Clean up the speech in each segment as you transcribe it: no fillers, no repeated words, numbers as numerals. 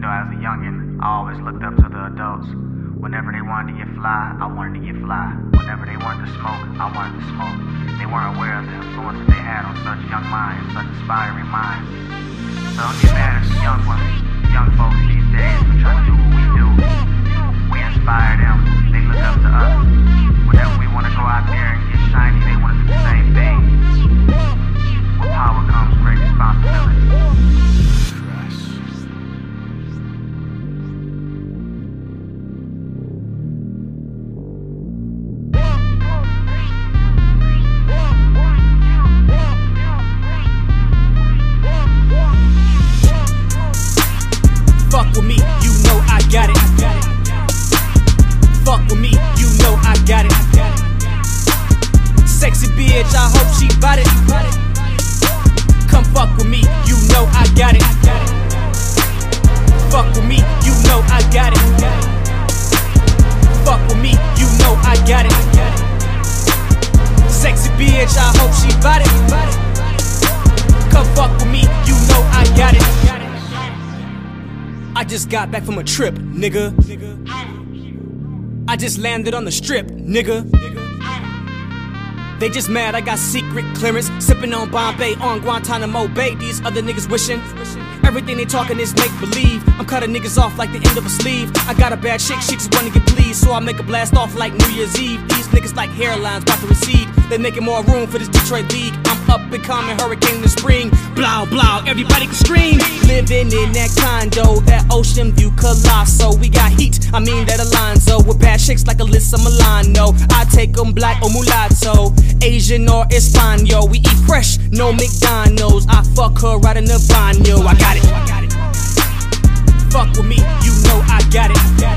know, as a youngin', I always looked up to the adults. Whenever they wanted to get fly, I wanted to get fly. Whenever they wanted to smoke, I wanted to smoke. They weren't aware of the influence that they had on such young minds, such aspiring minds. So don't get mad at the young folks these days for trying to do what we do. We inspire them, they look up to us. Whenever we want to go out there and get shiny, they want to do the same thing. With power comes great responsibility. Fuck with me, you know I got it. Fuck with me, you know I got it. Sexy bitch, I hope she bout it. Come fuck with me, you know I got it. Fuck with me, you know I got it. Fuck with me, you know I got it. Sexy bitch, I hope she bout it. Come fuck with me, you know I got it. I just got back from a trip, nigga. I just landed on the strip, nigga. They just mad I got secret clearance, sipping on Bombay on Guantanamo Bay. These other niggas wishing everything they talking is make believe. I'm cutting niggas off like the end of a sleeve. I got a bad chick, she just wanna get pleased, so I make a blast off like New Year's Eve. These niggas like hairlines about to recede. They making more room for this Detroit league. I'm up and coming, hurricane in the spring. Blow, blow, everybody can scream. Living in that condo, that ocean view colossal. We got heat, I mean that Alonzo. With bad chicks like Alyssa Milano. I take them black or mulatto, Asian or Espanol. We eat fresh, no McDonald's. I fuck her right in the baño. I got it. Fuck with me, you know I got it.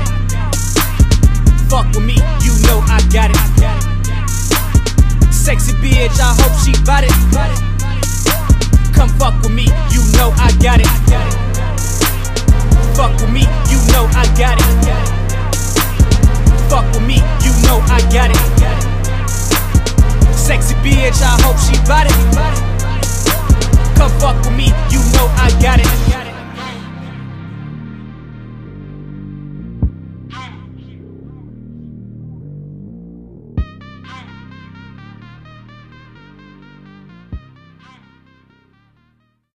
Fuck with me, you know I got it. Sexy bitch, I hope she bout it. Come fuck with me, you know I got it. Fuck with me, you know I got it. Fuck with me, you know I got it. Sexy bitch, I hope she bout it. Come fuck with me, you know I got it.